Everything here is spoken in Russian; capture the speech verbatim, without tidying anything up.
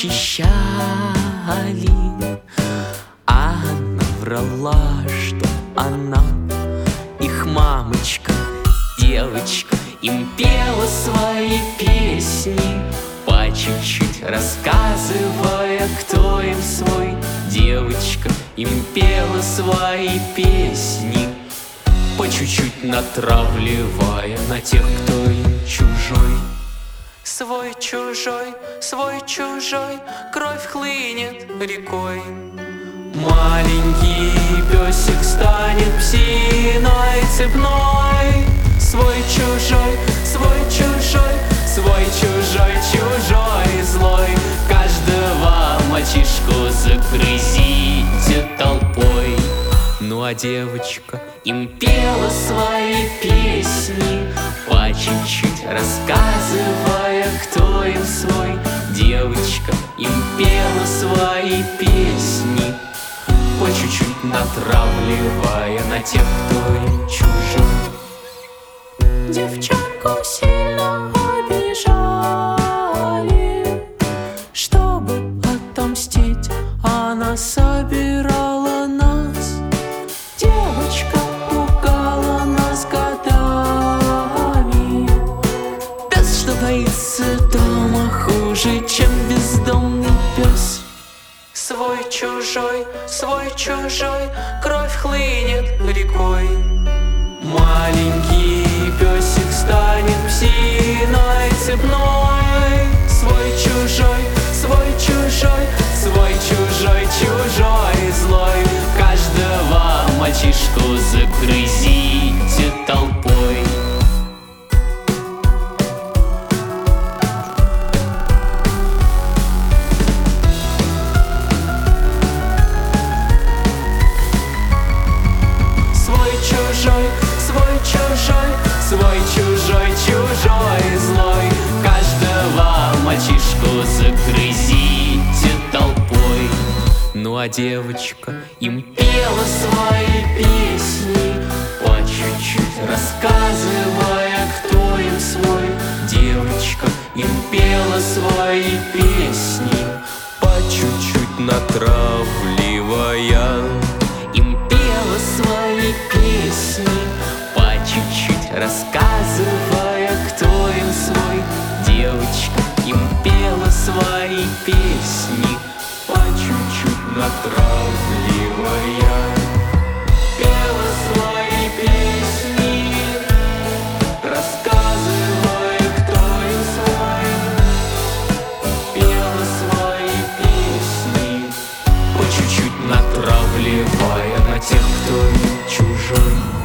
защищали. Она врала, что она их мамочка. Девочка им пела свои песни, по чуть-чуть рассказывая, кто им свой. Девочка им пела свои песни, по чуть-чуть натравливая на тех, кто им чужой. Свой чужой, свой чужой, кровь хлынет рекой. Маленький песик станет псиной цепной. Свой чужой, свой чужой, свой чужой, чужой злой. Каждого мальчишку загрызите толпой. Ну а девочка им пела свои песни, по чуть-чуть рассказывая, кто им свой. Девочка им пела свои песни, по чуть-чуть натравливая на тех, кто им чужой. Девчонку сильно обижали, чтобы отомстить, она собирала нас. Девочка пугала нас годами. Пес, что боится дома, хуже, чем бездомный пес. Свой чужой, свой чужой, кровь хлынет рекой. Маленький песик станет псиной цепной. Свой чужой, свой чужой, свой чужой, чужой злой. Каждого мальчишку загрызите толпой. Свой чужой, свой чужой, свой чужой, чужой злой. Каждого мальчишку загрызите толпой. Ну а девочка им пела свои песни, по чуть-чуть рассказывая, кто им свой. Девочка им пела свои песни, по чуть-чуть натравливая. Им пела свои песни, по чуть-чуть рассказывая, кто им свой. Девочка им пела свои песни, по чуть-чуть натравливая. Пела свои песни, рассказывая, кто им свой. Пела свои песни, по чуть-чуть натравливая на тех, кто им чужой.